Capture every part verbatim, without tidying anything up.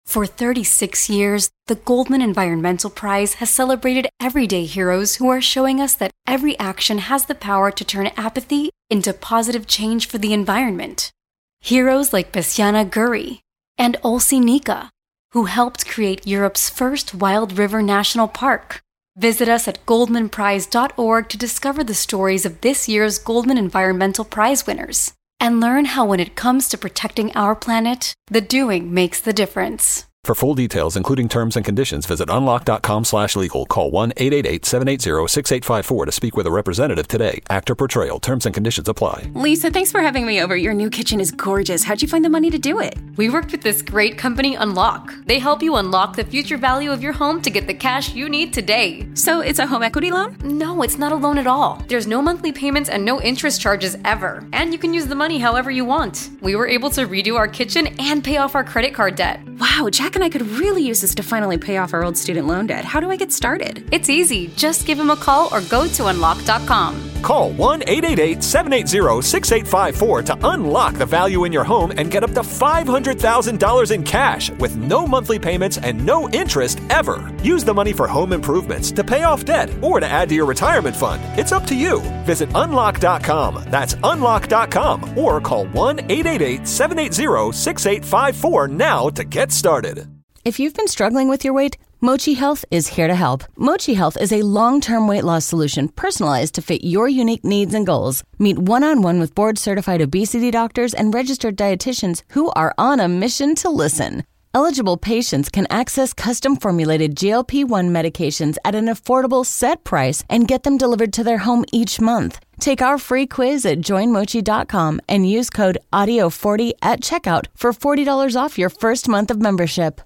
For thirty-six years, the Goldman Environmental Prize has celebrated everyday heroes who are showing us that every action has the power to turn apathy into positive change for the environment. Heroes like Bessiana Guri and Olsi Nika, who helped create Europe's first wild river national park. Visit us at goldman prize dot org to discover the stories of this year's Goldman Environmental Prize winners and learn how when it comes to protecting our planet, the doing makes the difference. For full details, including terms and conditions, visit unlock.com slash legal. Call one eight eight eight, seven eight zero, six eight five four to speak with a representative today. Actor Portrayal. Terms and conditions apply. Lisa, thanks for having me over. Your new kitchen is gorgeous. How'd you find the money to do it? We worked with this great company, Unlock. They help you unlock the future value of your home to get the cash you need today. So it's a home equity loan? No, it's not a loan at all. There's no monthly payments and no interest charges ever. And you can use the money however you want. We were able to redo our kitchen and pay off our credit card debt. Wow, Jack and I could really use this to finally pay off our old student loan debt. How do I get started? It's easy. Just give him a call or go to unlock dot com. Call one eight eight eight, seven eight zero, six eight five four to unlock the value in your home and get up to five hundred thousand dollars in cash with no monthly payments and no interest ever. Use the money for home improvements, to pay off debt, or to add to your retirement fund. It's up to you. Visit unlock dot com. That's unlock dot com or call one eight eight eight, seven eight zero, six eight five four now to get started. If you've been struggling with your weight, Mochi Health is here to help. Mochi Health is a long-term weight loss solution personalized to fit your unique needs and goals. Meet one-on-one with board-certified obesity doctors and registered dietitians who are on a mission to listen. Eligible patients can access custom-formulated G L P one medications at an affordable set price and get them delivered to their home each month. Take our free quiz at join mochi dot com and use code audio forty at checkout for forty dollars off your first month of membership.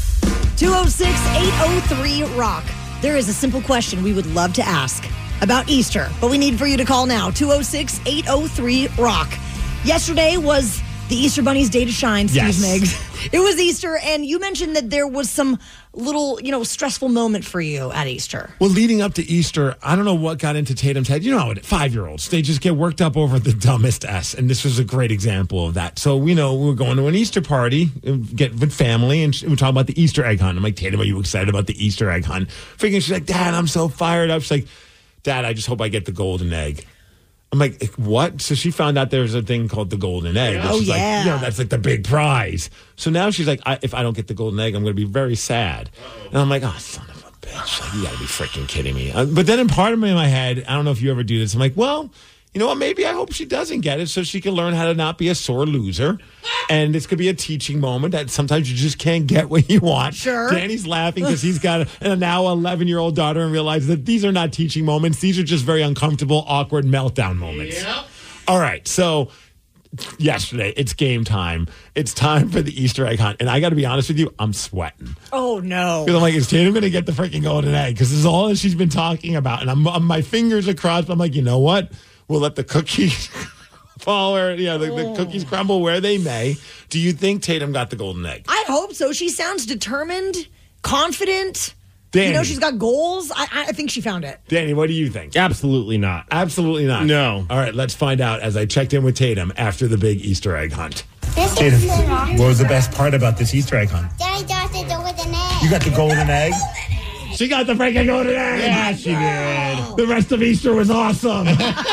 two oh six, eight oh three, rock. There is a simple question we would love to ask about Easter, but we need for you to call now. two oh six, eight oh three, rock. Yesterday was the Easter Bunny's day to shine, Steve Yes. Miggs. It was Easter, and you mentioned that there was some little, you know, stressful moment for you at Easter. Well, leading up to Easter, I don't know what got into Tatum's head. You know how it, five-year-olds, they just get worked up over the dumbest S, and this was a great example of that. So, you know, we were going to an Easter party, get with family, and we were talking about the Easter egg hunt. I'm like, Tatum, are you excited about the Easter egg hunt? Freaking, she's like, Dad, I'm so fired up. She's like, Dad, I just hope I get the golden egg. I'm like, what? So she found out there's a thing called the golden egg. Oh, she's yeah. like, you know, that's like the big prize. So now she's like, I, if I don't get the golden egg, I'm going to be very sad. And I'm like, oh, son of a bitch. Like, you got to be freaking kidding me. Uh, but then in part of me in my head, I don't know if you ever do this. I'm like, well, you know what? Maybe I hope she doesn't get it so she can learn how to not be a sore loser. And this could be a teaching moment that sometimes you just can't get what you want. Sure. Danny's laughing because he's got a, a now eleven-year-old daughter and realizes that these are not teaching moments. These are just very uncomfortable, awkward meltdown moments. Yep. All right. So yesterday, it's game time. It's time for the Easter egg hunt. And I got to be honest with you, I'm sweating. Oh, no. Because I'm like, is Tatum going to get the freaking golden egg? Because this is all that she's been talking about. And I'm, I'm my fingers are crossed. I'm like, you know what? We'll let the cookies fall where, you know, the, the cookies crumble where they may. Do you think Tatum got the golden egg? I hope so. She sounds determined, confident. Danny. You know, she's got goals. I, I think she found it. Danny, what do you think? Absolutely not. Absolutely not. No. All right, let's find out as I checked in with Tatum after the big Easter egg hunt. This Tatum, is the wrong. what was the best part about this Easter egg hunt? Daddy got the golden egg. You got the golden egg? She got the freaking golden egg. Yeah, she did. The rest of Easter was awesome.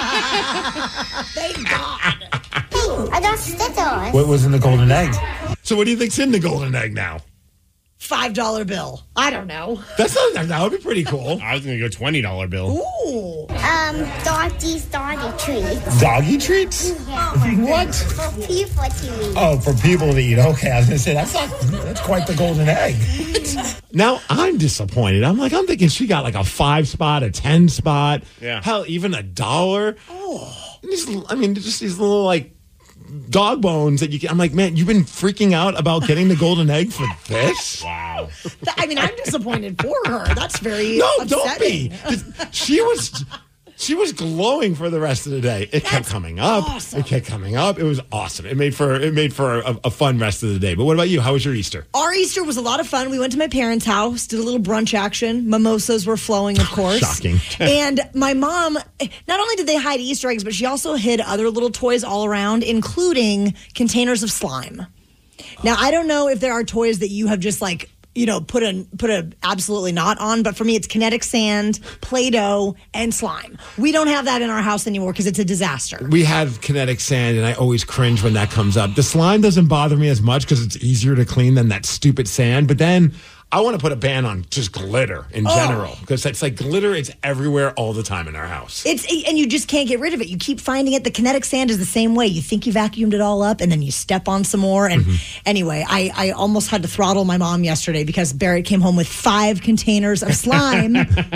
Thank God. Hey, I got stickers. What was in the golden egg? So what do you think's in the golden egg now? five dollar bill. I don't know. That's not, that would be pretty cool. I was going to go twenty dollar bill. Ooh. Um, doggies, doggy treats. Doggy treats? Yeah. What? For people to eat. Oh, for people to eat. Okay, I was going to say, that's not, that's quite the golden egg. Now, I'm disappointed. I'm like, I'm thinking she got like a five spot, a ten spot. Yeah. Hell, even a dollar. Oh. These, I mean, just these little like dog bones that you can. I'm like, man, you've been freaking out about getting the golden egg for this? Wow. I mean, I'm disappointed for her. That's very No, upsetting. don't be. She was she was glowing for the rest of the day. It kept That's coming up. awesome. It kept coming up. It was awesome. It made for it made for a, a fun rest of the day. But what about you? How was your Easter? Our Easter was a lot of fun. We went to my parents' house, did a little brunch action. Mimosas were flowing, of course. Shocking. And my mom, not only did they hide Easter eggs, but she also hid other little toys all around, including containers of slime. Now, I don't know if there are toys that you have just like, you know, put a put a absolutely not on, but for me, it's kinetic sand, Play-Doh, and slime. We don't have that in our house anymore because it's a disaster. We have kinetic sand, and I always cringe when that comes up. The slime doesn't bother me as much because it's easier to clean than that stupid sand, but then I want to put a ban on just glitter in Oh. general because it's like glitter. It's everywhere all the time in our house. It's and you just can't get rid of it. You keep finding it. The kinetic sand is the same way. You think you vacuumed it all up, and then you step on some more. And Mm-hmm. anyway, I, I almost had to throttle my mom yesterday because Barrett came home with five containers of slime.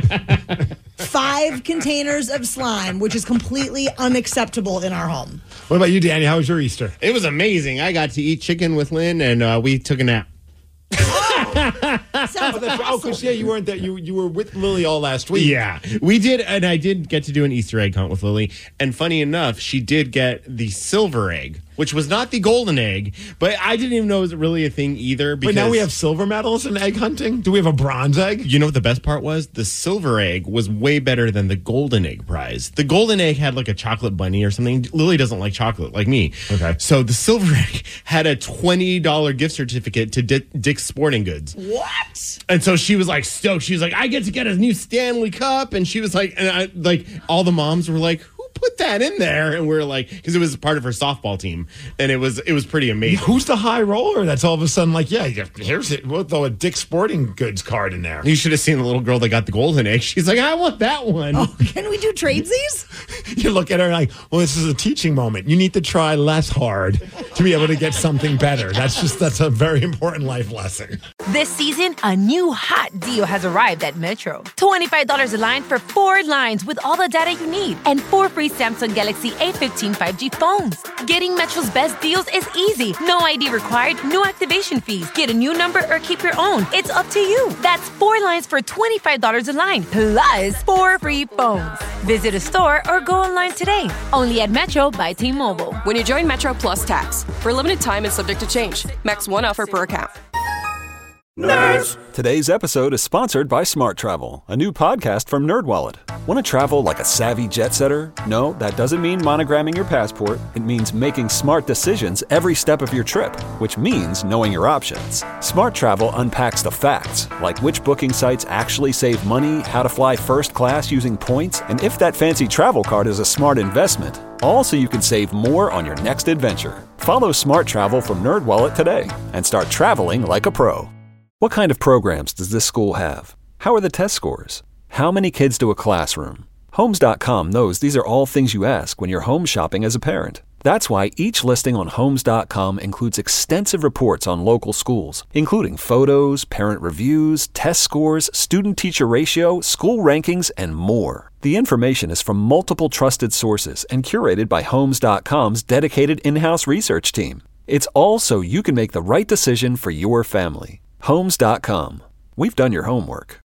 Five containers of slime, which is completely unacceptable in our home. What about you, Danny? How was your Easter? It was amazing. I got to eat chicken with Lynn, and uh, we took a nap. Sounds Oh, that's, oh, because yeah, you weren't there. You you were with Lily all last week. Yeah, we did, and I did get to do an Easter egg hunt with Lily. And funny enough, she did get the silver egg, which was not the golden egg, but I didn't even know it was really a thing either. But Because now we have silver medals in egg hunting. Do we have a bronze egg? You know what the best part was? The silver egg was way better than the golden egg prize. The golden egg had like a chocolate bunny or something. Lily doesn't like chocolate like me. Okay. So the silver egg had a twenty dollars gift certificate to Di- Dick's Sporting Goods. what? And so she was like stoked. She was like, I get to get a new Stanley Cup. And she was like, and I, like all the moms were like, who put that in there? And we are like, because it was part of her softball team. And it was, it was pretty amazing. Who's the high roller that's all of a sudden like, yeah, yeah, here's it. We'll throw a Dick's Sporting Goods card in there. You should have seen the little girl that got the golden egg. She's like, I want that one. Oh, can we do tradesies? You look at her like, well, this is a teaching moment. You need to try less hard to be able to get something better. That's just, that's a very important life lesson. This season, a new hot deal has arrived at Metro. twenty-five dollars a line for four lines with all the data you need and four free Samsung Galaxy A fifteen five G phones. Getting Metro's best deals is easy. No I D required, no activation fees. Get a new number or keep your own. It's up to you. That's four lines for twenty-five dollars a line, plus four free phones. Visit a store or go online today. Only at Metro by T-Mobile. When you join Metro Plus Tax, for a limited time and subject to change. Max one offer per account. Nerds! Today's episode is sponsored by Smart Travel, a new podcast from NerdWallet. Want to travel like a savvy jet setter? No, that doesn't mean monogramming your passport. It means making smart decisions every step of your trip, which means knowing your options. Smart Travel unpacks the facts, like which booking sites actually save money, how to fly first class using points, and if that fancy travel card is a smart investment. All so you can save more on your next adventure. Follow Smart Travel from NerdWallet today and start traveling like a pro. What kind of programs does this school have? How are the test scores? How many kids do a classroom? Homes dot com knows these are all things you ask when you're home shopping as a parent. That's why each listing on Homes dot com includes extensive reports on local schools, including photos, parent reviews, test scores, student-teacher ratio, school rankings, and more. The information is from multiple trusted sources and curated by Homes dot com's dedicated in-house research team. It's all so you can make the right decision for your family. Homes dot com. We've done your homework.